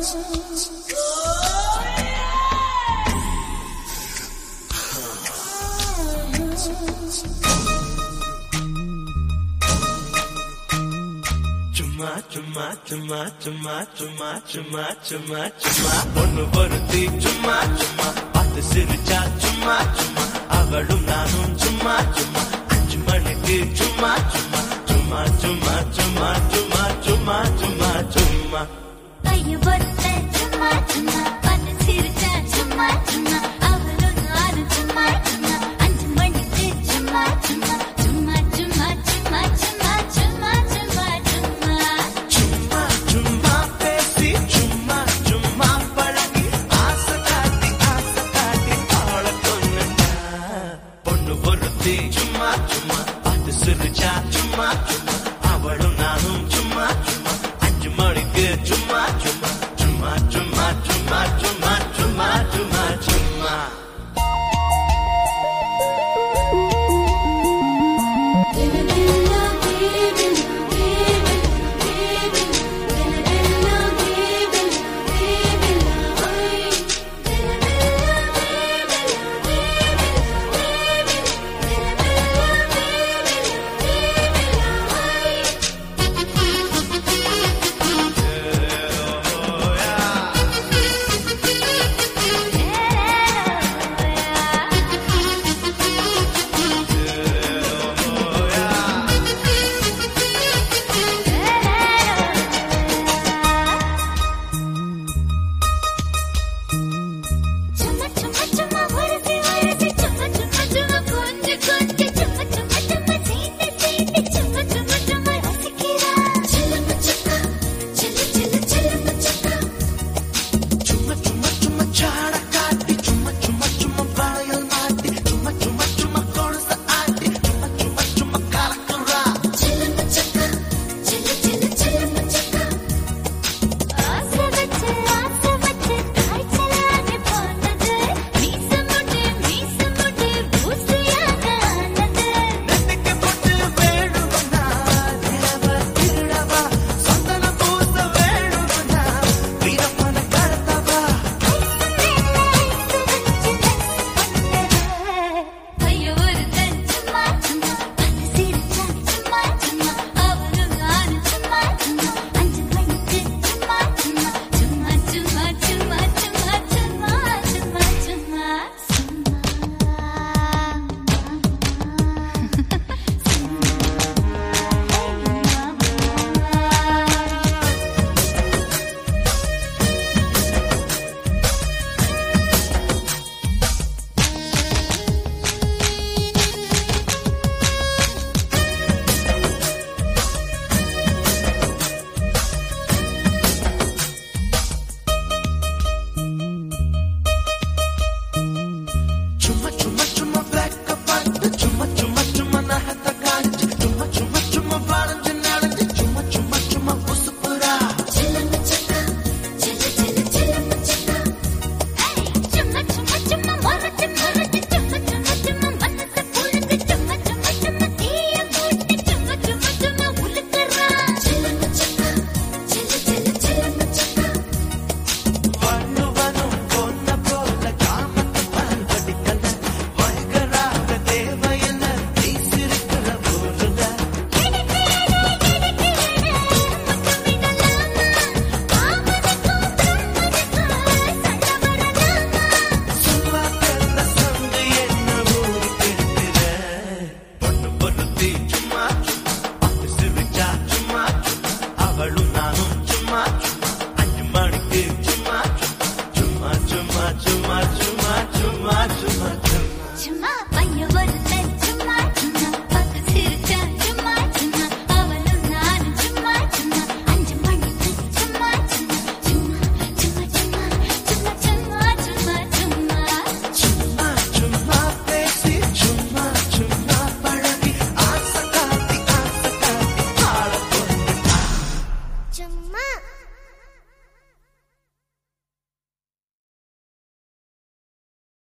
சும்மா சும்மா சும்மா சும்மா சும்மா சும்மா சும்மா பொண்ணு பொருத்தி சும்மா சும்மா பார்த்து சிரிச்சா சும்மா சும்மா அவளும் நானும் சும்மா சும்மா 5 மணிக்கு சும்மா சும்மா சும்மா சும்மா சும்மா சும்மா சும்மா சும்மா சும்மா பைய பொருத்த சும்மா சும்மா பார்த்து சிரிச்சா சும்மா சும்மா அவளும் நானும் சும்மா சும்மா 5 மணிக்கு சும்மா சும்மா சும்மா சும்மா சும்மா சும்மா சும்மா சும்மா சும்மா சும்மா பேசி சும்மா சும்மா பழகி ஆசை காட்டி ஆள கொன்னுட்டா பொண்ணு பொருத்தி சும்மா சும்மா பார்த்து சிரிச்சா சும்மா சும்மா அவளும்